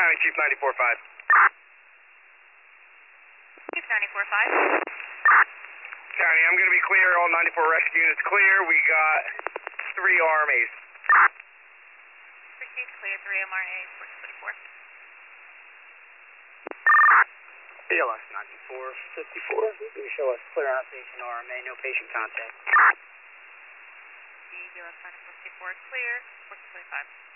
County, Chief 94.5. Chief 94.5. County, I'm going to be clear. All 94 rescue units clear. We got 3 RMAs. Proceed clear, 3 MRA, 424. BLS 9454. Do show us clear on patient RMA, no patient contact. BLS 9454 clear, 425.